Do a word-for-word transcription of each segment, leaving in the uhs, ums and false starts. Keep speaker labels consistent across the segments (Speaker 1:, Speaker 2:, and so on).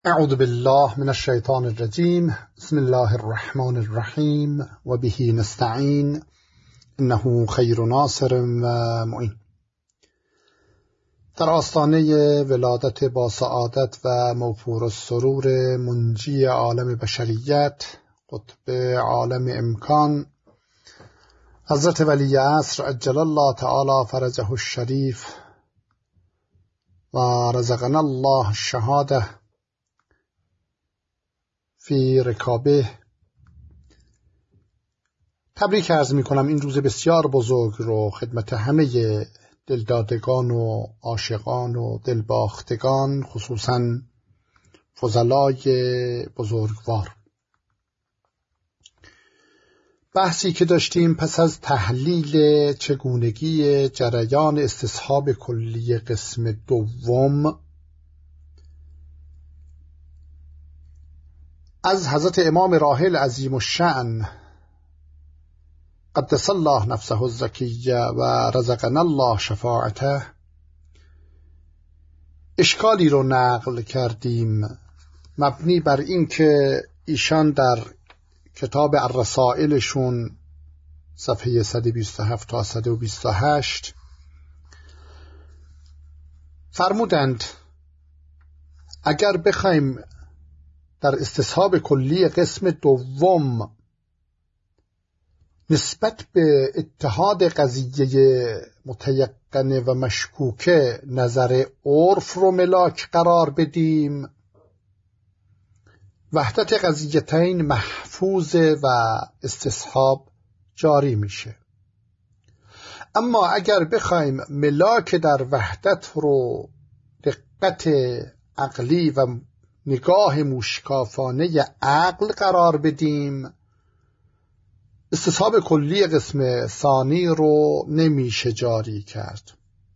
Speaker 1: اعوذ بالله من الشیطان الرجیم. بسم الله الرحمن الرحیم و به نستعین انه خیر ناصر و معین. در آستانه ولادت با سعادت و موفور السرور منجی عالم بشریت، قطب عالم امکان، حضرت ولی عصر عجل الله تعالی فرجه الشریف و رزقنا الله الشهاده فی رکابه، تبریک عرض می کنم این روز بسیار بزرگ رو خدمت همه دلدادگان و عاشقان و دلباختگان، خصوصا فضلای بزرگوار. بحثی که داشتیم پس از تحلیل چگونگی جریان استصحاب کلی قسم دوم از حضرت امام راحل عظیم الشأن قدس الله نفسه الزکیه و رزقنا الله شفاعته اشکالی رو نقل کردیم، مبنی بر این که ایشان در کتاب الرسائلشون صفحه صد و بیست و هفت تا صد و بیست و هشت فرمودند اگر بخوایم در استصحاب کلی قسم دوم نسبت به اتحاد قضیه متیقنه و مشکوکه نظر عرف رو ملاک قرار بدیم، وحدت قضیتین محفوظه و استصحاب جاری میشه. اما اگر بخوایم ملاک در وحدت رو دقت عقلی و نگاه موشکافانه عقل قرار بدیم، استصحاب کلی قسم ثانی رو نمیشه جاری کرد.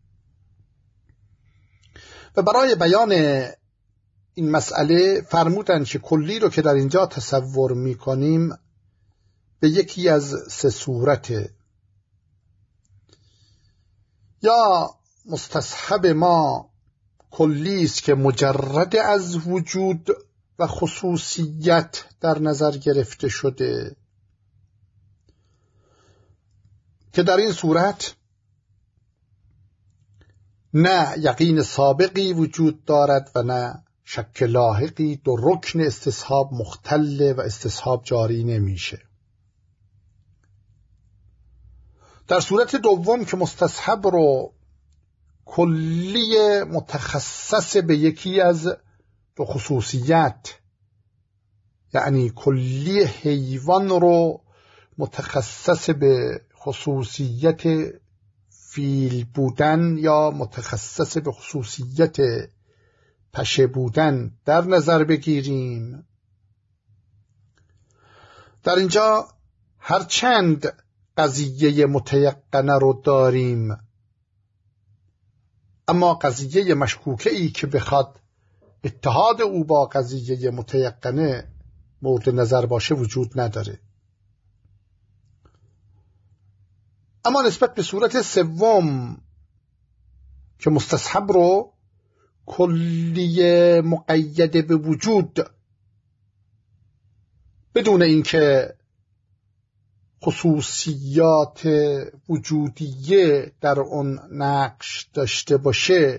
Speaker 1: و برای بیان این مسئله فرمودند که کلی رو که در اینجا تصور میکنیم به یکی از سه صورت: یا مستصحب ما کلی است که مجرد از وجود و خصوصیت در نظر گرفته شده، که در این صورت نه یقین سابقی وجود دارد و نه شک لاحقی، دو رکن استصحاب مختل و استصحاب جاری نمیشه. در صورت دوم که مستصحب رو کلی متخصص به یکی از دو خصوصیت، یعنی کلی حیوان رو متخصص به خصوصیت فیل بودن یا متخصص به خصوصیت پشه بودن در نظر بگیریم، در اینجا هرچند قضیه متیقنه رو داریم، اما قضیه مشکوکه ای که بخواد اتحاد او با قضیه متیقنه مورد نظر باشه وجود نداره. اما نسبت به صورت سوم که مستصحب رو کلی مقید به وجود بدون اینکه خصوصیات وجودیه در اون نقش داشته باشه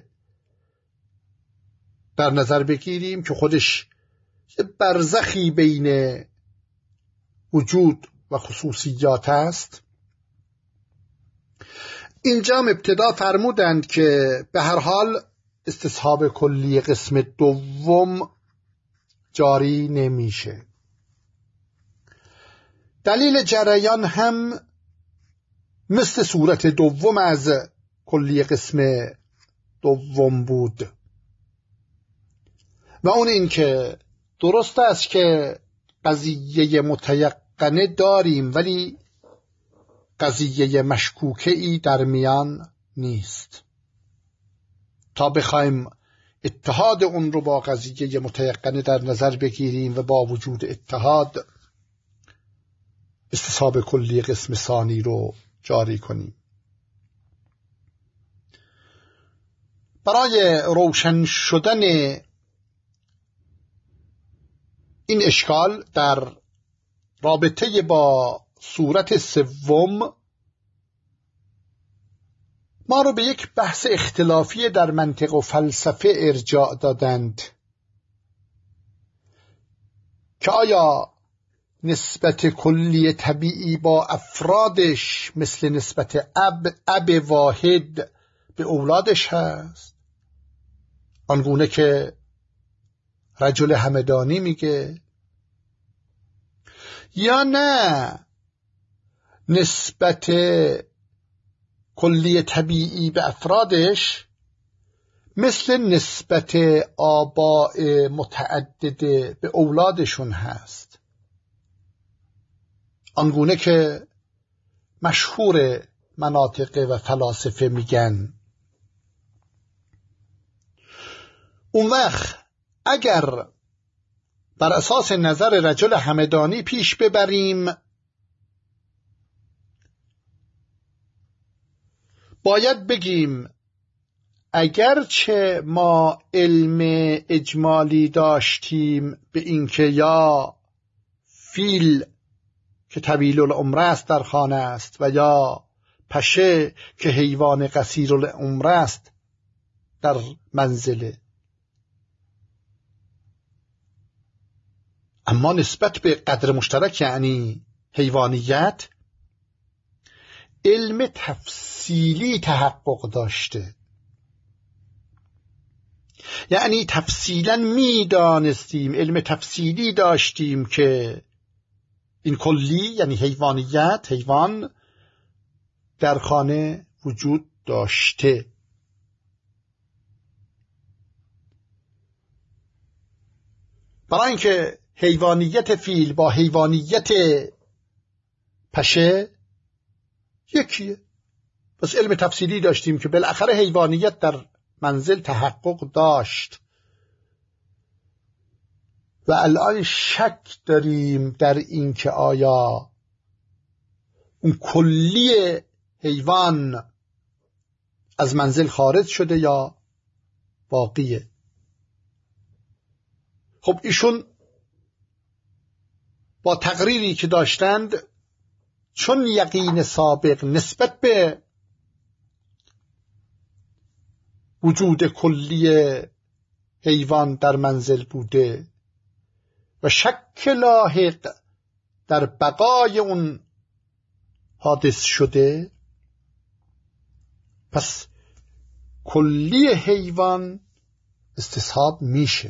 Speaker 1: در نظر بگیریم، که خودش یه برزخی بین وجود و خصوصیات است، اینجا ابتدا فرمودند که به هر حال استصحاب کلی قسم دوم جاری نمیشه. دلیل جریان هم مثل صورت دوم از کلی قسم دوم بود و اون این که درست است که قضیه متیقنه داریم ولی قضیه مشکوکه ای در میان نیست. تا بخوایم اتحاد اون رو با قضیه متیقنه در نظر بگیریم و با وجود اتحاد استصحاب کلی قسم ثانی رو جاری کنیم. برای روشن شدن این اشکال در رابطه با صورت سوم ما رو به یک بحث اختلافی در منطق و فلسفه ارجاع دادند که آیا نسبت کلی طبیعی با افرادش مثل نسبت اب اب واحد به اولادش هست، آنگونه که رجل همدانی میگه، یا نه نسبت کلی طبیعی به افرادش مثل نسبت آباء متعدده به اولادشون هست، آنگونه که مشهور مناطق و فلاسفه میگن. اون وقت اگر بر اساس نظر رجل همدانی پیش ببریم، باید بگیم اگرچه ما علم اجمالی داشتیم به اینکه یا فیل که طویل العمر است در خانه است و یا پشه که حیوان قصیر العمر است در منزله، اما نسبت به قدر مشترک یعنی حیوانیت علم تفصیلی تحقق داشته، یعنی تفصیلا می دانستیم، علم تفصیلی داشتیم که این کلی یعنی حیوانیت، حیوان در خانه وجود داشته. برای اینکه حیوانیت فیل با حیوانیت پشه یکیه، پس علم تفصیلی داشتیم که بالاخره حیوانیت در منزل تحقق داشت و الان شک داریم در این که آیا اون کلی حیوان از منزل خارج شده یا باقیه. خب ایشون با تقریری که داشتند چون یقین سابق نسبت به وجود کلی حیوان در منزل بوده و شک لاحق در بقای اون حادث شده، پس کلی حیوان استصحاب میشه.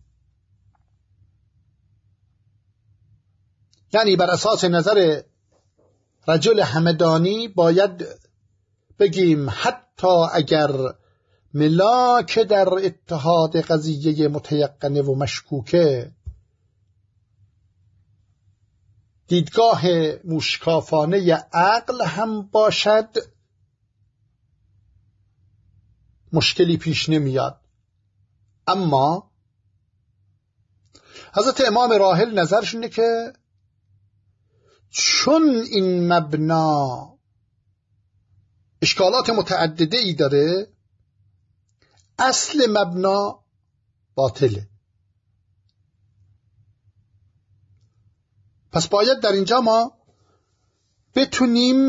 Speaker 1: یعنی بر اساس نظر رجل همدانی باید بگیم حتی اگر ملاک در اتحاد قضیه متیقنه و مشکوکه دیدگاه موشکافانه عقل هم باشد، مشکلی پیش نمیاد. اما حضرت امام راحل نظرش اینه که چون این مبنا اشکالات متعدده ای داره، اصل مبنا باطله. پس باید در اینجا ما بتونیم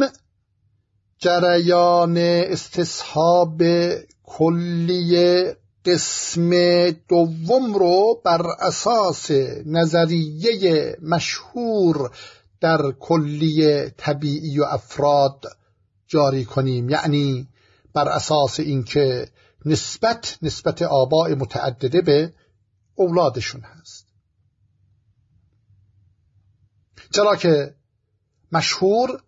Speaker 1: جریان استصحاب کلی قسم دوم رو بر اساس نظریه مشهور در کلی طبیعی و افراد جاری کنیم، یعنی بر اساس اینکه نسبت نسبت آباء متعدده به اولادشون هست. چرا که مشهور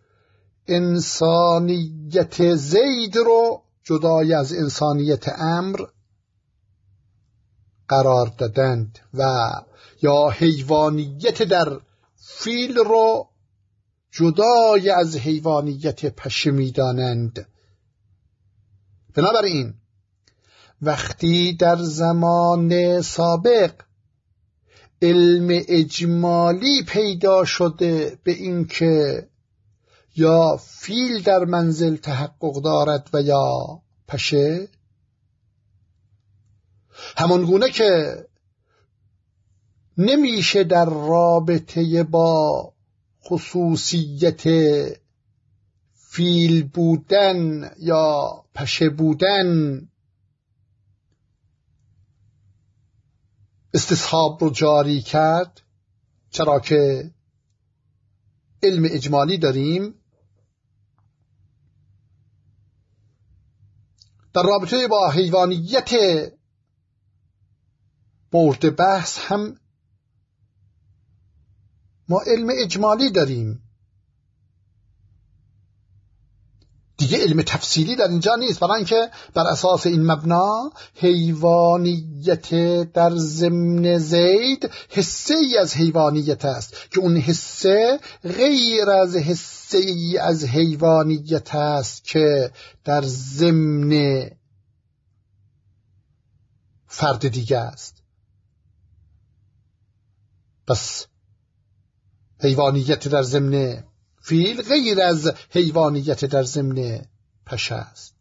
Speaker 1: انسانیت زید رو جدای از انسانیت عمرو قرار دادند و یا حیوانیت در فیل رو جدای از حیوانیت پشه می‌دانند. بنابراین وقتی در زمان سابق علم اجمالی پیدا شده به این که یا فیل در منزل تحقق دارد و یا پشه، همان گونه که نمیشه در رابطه با خصوصیت فیل بودن یا پشه بودن استصحاب رو جاری کرد، چرا که علم اجمالی داریم. در رابطه با حیوانیت مورد بحث هم ما علم اجمالی داریم دیگه، علم تفصیلی در اینجا نیست، برای اینکه بر اساس این مبنا حیوانیت در ضمن زید حصه ای از حیوانیت است که اون حصه غیر از حصه ای از حیوانیت است که در ضمن فرد دیگه است. پس حیوانیت در ضمن فیل غیر از حیوانیت در ضمن پشه است.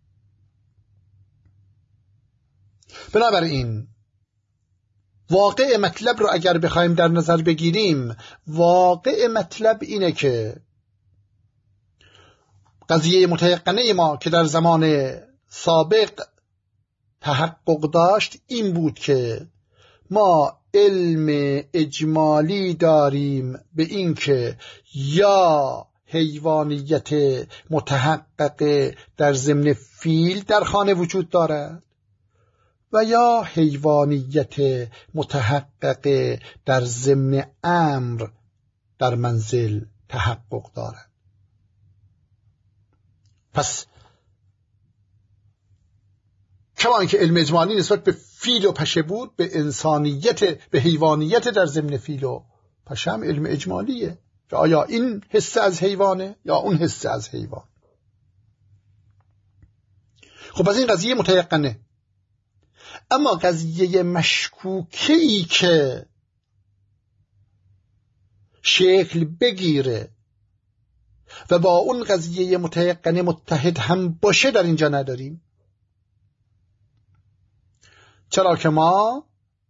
Speaker 1: بنابراین واقع مطلب رو اگر بخوایم در نظر بگیریم، واقع مطلب اینه که قضیه متیقنه ما که در زمان سابق تحقق داشت این بود که ما علم اجمالی داریم به این که یا حیوانیت متحقق در ضمن فیل در خانه وجود دارد و یا حیوانیت متحقق در ضمن امر در منزل تحقق دارد. پس کما اینکه علم اجمالی نسبت به فیل و پشه بود، به انسانیت، به حیوانیت در ضمن فیل و پشه هم علم اجمالیه که آیا این حصه از حیوانه یا اون حصه از حیوان. خب از این قضیه متیقنه. اما قضیه مشکوکی که شکل بگیره و با اون قضیه متیقنه متحد هم باشه در اینجا نداریم، چرا که ما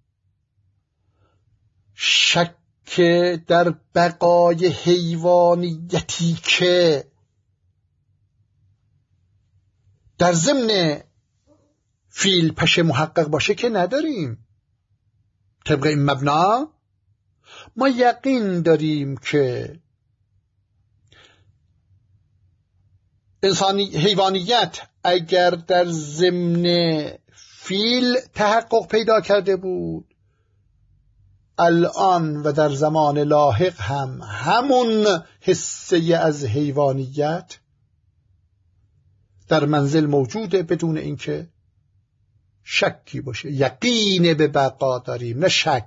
Speaker 1: شک در بقای حیوانیتی که در ضمن فیل پشه محقق باشه که نداریم. طبق این مبنا ما یقین داریم که انسانی حیوانیت اگر در ضمن فیل تحقق پیدا کرده بود، الان و در زمان لاحق هم همون حصه از حیوانیت در منزل موجوده بدون اینکه شکی باشه. یقین به بقا داریم نه شک.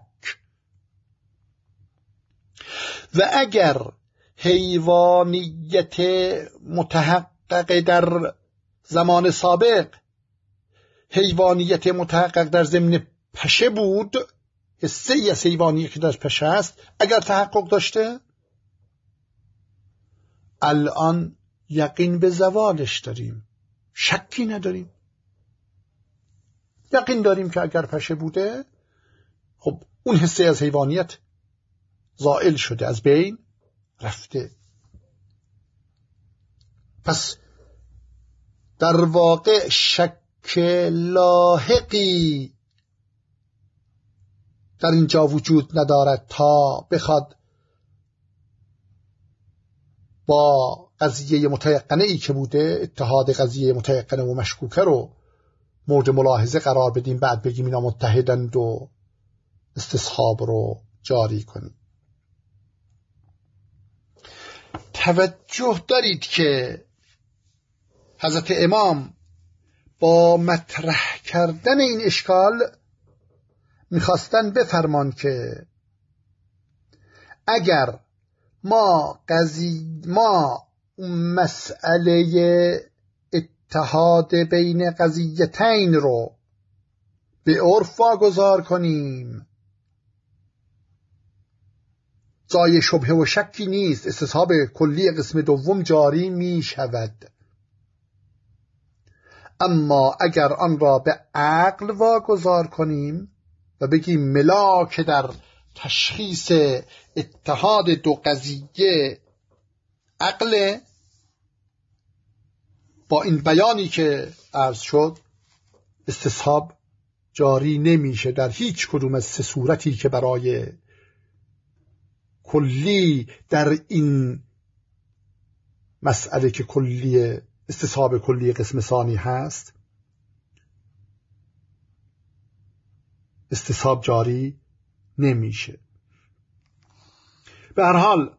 Speaker 1: و اگر حیوانیت متحقق در زمان سابق حیوانیت متحقق در ضمن پشه بود، حصه ای از حیوانیت که در پشه است اگر تحقق داشته، الان یقین به زوالش داریم، شکی نداریم. یقین داریم که اگر پشه بوده، خب اون حصه از حیوانیت زائل شده، از بین رفته. پس در واقع شک لاحقی در اینجا وجود ندارد تا بخواد با قضیه متیقنه ای که بوده اتحاد قضیه متیقنه و مشکوکه رو مورد ملاحظه قرار بدیم، بعد بگیم اینا متحدند و استصحاب رو جاری کنیم. توجه دارید که حضرت امام با مطرح کردن این اشکال میخواستن بفرمان که اگر ما قضیه ما مسئله اتحاد بین قضیتین رو به عرف واگذار کنیم، جای شبهه و شکی نیست، استصحاب کلی قسم دوم جاری می شود. اما اگر آن را به عقل واگذار کنیم و بگیم ملاک در تشخیص اتحاد دو قضیه عقل، با این بیانی که عرض شد استصحاب جاری نمیشه در هیچ کدوم از سه صورتی که برای کلی در این مسئله که کلی استصحاب کلی قسم ثانی هست استصحاب جاری نمیشه. به هر حال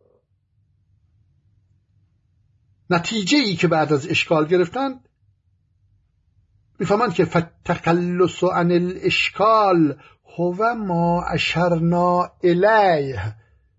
Speaker 1: نتیجه ای که بعد از اشکال گرفتن میفهمند که فتخلص عن الاشکال هو ما اشرنا الیه،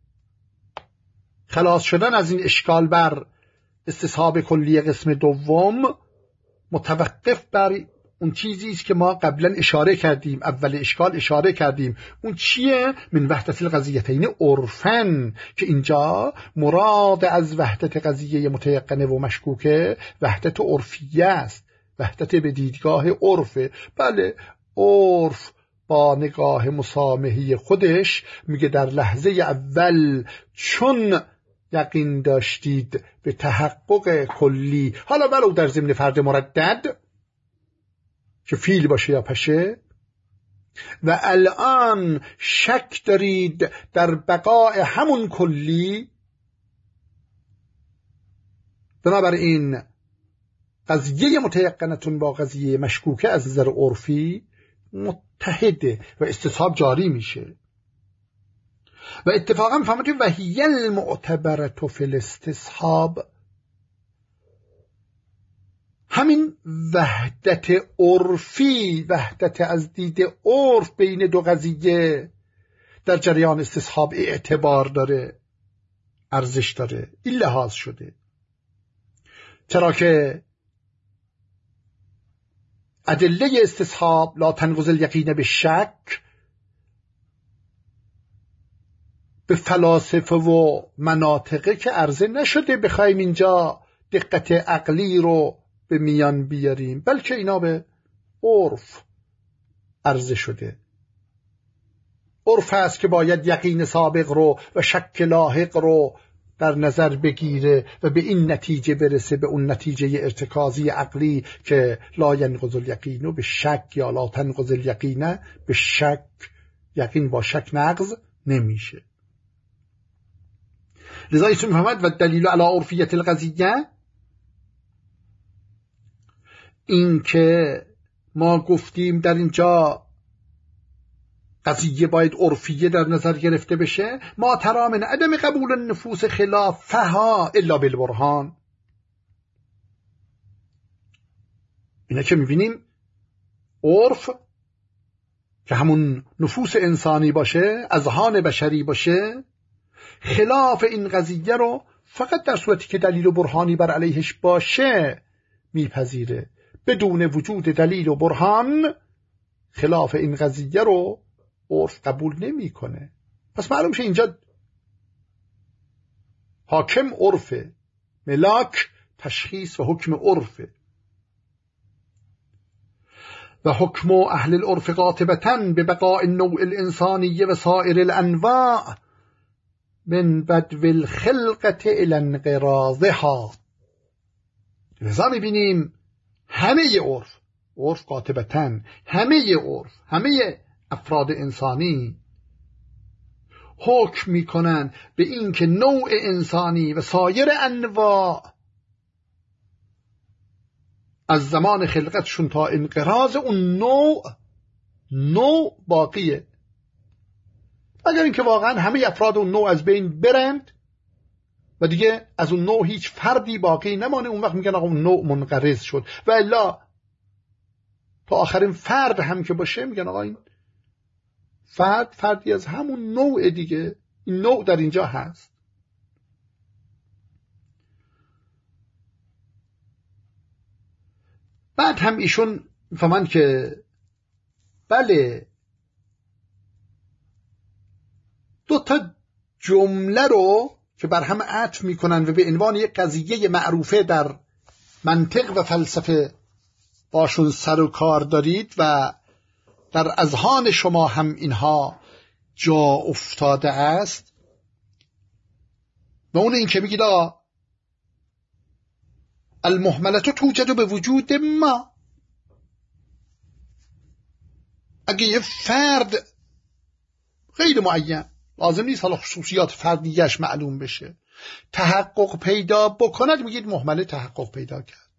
Speaker 1: خلاص شدن از این اشکال بر استصحاب کلی قسم دوم متوقف بر اون چیزی است که ما قبلا اشاره کردیم، اول اشکال اشاره کردیم. اون چیه؟ من وحدت القضیتین عرفن، که اینجا مراد از وحدت قضیه متیقنه و مشکوکه وحدت عرفیه است، وحدت به دیدگاه عرفه. بله، عرف با نگاه مسامحی خودش میگه در لحظه اول چون یقین داشتید به تحقق کلی، حالا ولو در ضمن فرد مردد که فیل باشه یا پشه، و الان شک دارید در بقای همون کلی، بنابراین قضیه متیقنتون با قضیه مشکوکه از نظر عرفی متحده و استصحاب جاری میشه. و اتفاقا فهمید و هی المعتبرة فی الاستصحاب، همین وحدت عرفی، وحدت از دید عرف بین دو قضیه در جریان استصحاب اعتبار داره، ارزش داره. این لحاظ شده چرا که ادله استصحاب لا تنقض الیقین به شک به فلاسفه و مناطقه که عرضه نشده بخوایم اینجا دقت عقلی رو به میان بیاریم، بلکه اینا به عرف عرضه شده. عرف هست که باید یقین سابق رو و شک لاحق رو در نظر بگیره و به این نتیجه برسه، به اون نتیجه ارتکازی عقلی که لا ینقض الیقین به شک یا لا تنقض الیقین به شک، یقین با شک نقض نمیشه. لذا ایشون می‌فهمد و دلیل علی عرفیت القضیه، این که ما گفتیم در اینجا قضیه باید عرفیه در نظر گرفته بشه، ما ترا من عدم قبول النفوس خلافها الا بالبرهان. اینه که میبینیم عرف که همون نفوس انسانی باشه، اذهان بشری باشه، خلاف این قضیه رو فقط در صورتی که دلیل و برهانی بر علیهش باشه میپذیره. بدون وجود دلیل و برهان خلاف این قضیه رو عرف قبول نمیکنه. پس معلوم شه اینجا حاکم عرفه، ملاک تشخیص و حکم عرفه. و حکم اهل العرف قاطبتاً ببقاء النوع الانسانی و سائر الانواع من بدو الخلقت الى انقراضها. لذا میبینیم همه عرف، عرف قاطبتاً، همه عرف، همه افراد انسانی حکم میکنن به این که نوع انسانی و سایر انواع از زمان خلقتشون تا انقراض اون نوع نوع باقیه. اگر اینکه واقعا همه افراد اون نوع از بین برند و دیگه از اون نوع هیچ فردی باقی نمانه، اون وقت میگن آقا اون نوع منقرض شد. و الا تا آخرین فرد هم که باشه میگن آقا این فرد فردی از همون نوع دیگه، این نوع در اینجا هست. بعد هم ایشون فهمن که بله دو تا جمله رو که بر هم عطف میکنن و به عنوان یک قضیه معروفه در منطق و فلسفه باشون سر و کار دارید و در اذهان شما هم اینها جا افتاده است و اون این که میگید آقا المهملت توجد به وجود ما. اگه یه فرد غیر معین، لازم نیست حالا خصوصیات فردیش معلوم بشه، تحقق پیدا بکند، میگید مهمله تحقق پیدا کرد.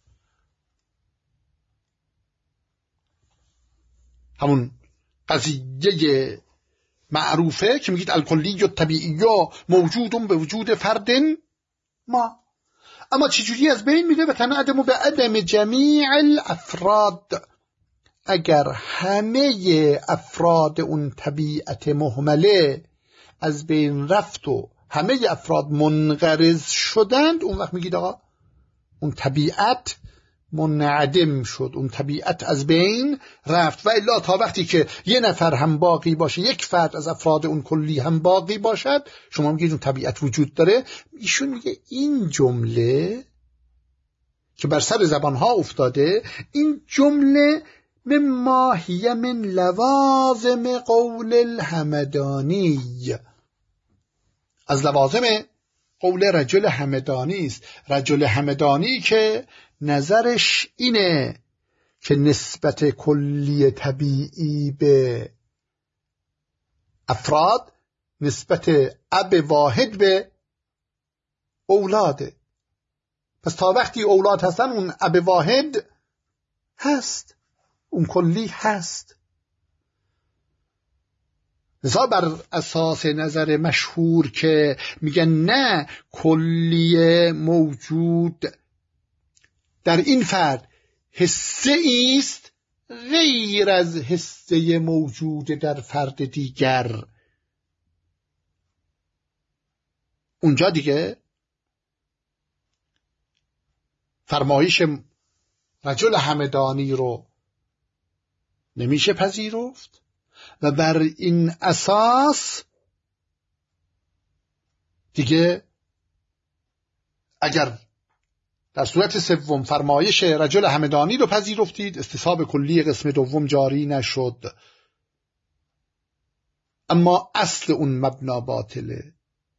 Speaker 1: همون قضیه معروفه که میگید الکلی و طبیعی موجودون به وجود فرد ما. اما چجوری از بین میره؟ و تنعدم به عدم جمیع الافراد. اگر همه افراد اون طبیعت مهمله از بین رفت و همه افراد منقرض شدند، اون وقت میگید آقا اون طبیعت منعدم شد، اون طبیعت از بین رفت. و الا تا وقتی که یه نفر هم باقی باشه، یک فرد از افراد اون کلی هم باقی باشد، شما میگید اون طبیعت وجود داره. ایشون میگه این جمله که بر سر زبانها افتاده، این جمله مما هی من لوازم قول الهمدانی، از لوازم قول رجل همدانی است. رجل همدانی که نظرش اینه که نسبت کلی طبیعی به افراد نسبت اب واحد به اولاده. پس تا وقتی اولاد هستن اون اب واحد هست، اون کلی هست. لذا بر اساس نظر مشهور که میگن نه، کلیه موجود در این فرد حصه ایست غیر از حصه موجود در فرد دیگر، اونجا دیگه فرمایش رجل همدانی رو نمیشه پذیرفت. و بر این اساس دیگه اگر در صورت سوم فرمایش رجل همدانی رو پذیرفتید، استصحاب کلی قسم دوم جاری نشد. اما اصل اون مبنا باطله،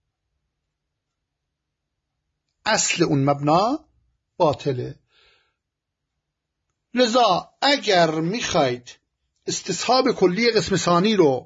Speaker 1: اصل اون مبنا باطله. لذا اگر میخواید استصحاب کلی قسم ثانی رو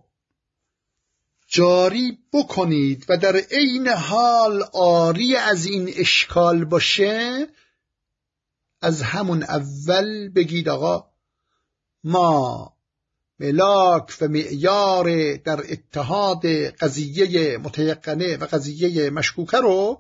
Speaker 1: جاری بکنید و در عین حال عاری از این اشکال باشه، از همون اول بگید آقا ما ملاک و معیار در اتحاد قضیه متیقنه و قضیه مشکوکه رو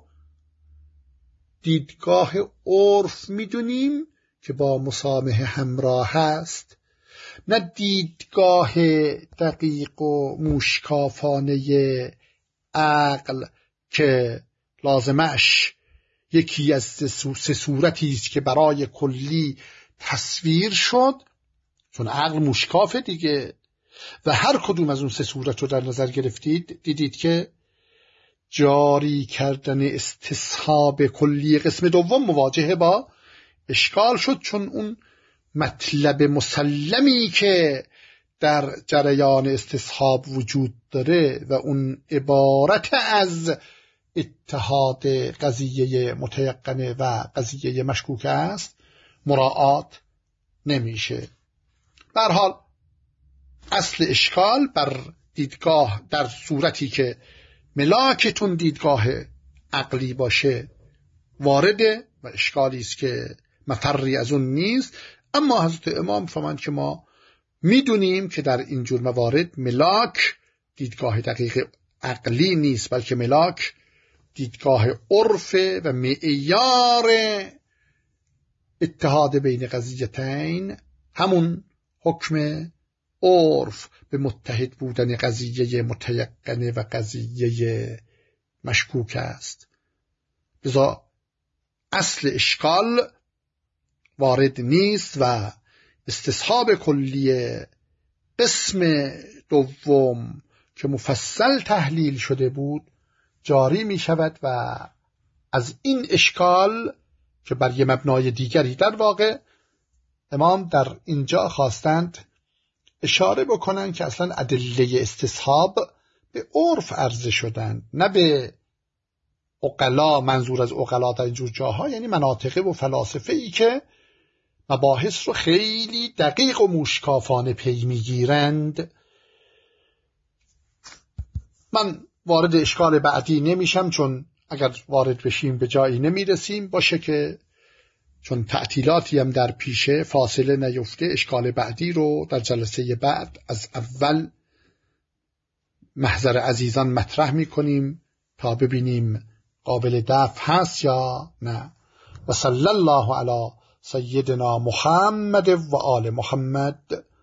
Speaker 1: دیدگاه عرف میدونیم که با مسامحه همراه هست، نه دیدگاه دقیق و موشکافانه عقل که لازمش یکی از سه صورتی است که برای کلی تصویر شد، چون عقل موشکافه دیگه. و هر کدوم از اون سه صورت رو در نظر گرفتید، دیدید که جاری کردن استصحاب کلی قسم دوم مواجهه با اشکال شد، چون اون مطلب مسلمی که در جریان استصحاب وجود داره و اون عبارت از اتحاد قضیه متیقنه و قضیه مشکوکه است مراعات نمیشه. به هر حال اصل اشکال بر دیدگاه در صورتی که ملاکتون دیدگاه عقلی باشه وارده و اشکالی است که مفری از اون نیست. اما حضرت امام فرمایند که ما میدونیم که در این جور موارد ملاک دیدگاه دقیق عقلی نیست، بلکه ملاک دیدگاه عرف و معیار اتحاد بین قضیتین، همون حکم عرف به متحد بودن قضیه متیقنه و قضیه مشکوک است. لذا اصل اشکال وارد نیست و استصحاب کلی قسم دوم که مفصل تحلیل شده بود جاری می شود و از این اشکال که بر یه مبنای دیگری در واقع امام در اینجا خواستند اشاره بکنن که اصلا ادله استصحاب به عرف عرضه شدن، نه به عقلا. منظور از عقلا در اینجور جاها یعنی مناطقه و فلاسفه ای که مباحث رو خیلی دقیق و موشکافانه پی میگیرند. من وارد اشکال بعدی نمیشم، چون اگر وارد بشیم به جایی نمیرسیم. باشه که چون تعطیلاتی هم در پیشه، فاصله نیفته، اشکال بعدی رو در جلسه بعد از اول محضر عزیزان مطرح میکنیم تا ببینیم قابل دفع هست یا نه. و صلی الله علی سیدنا محمد و آل محمد.